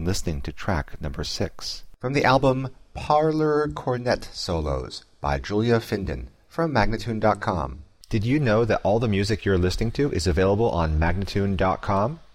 listening to track number 6 from the album Parlor Cornet Solos by Julia Finden from Magnatune.com. Did you know that all the music you're listening to is available on Magnatune.com?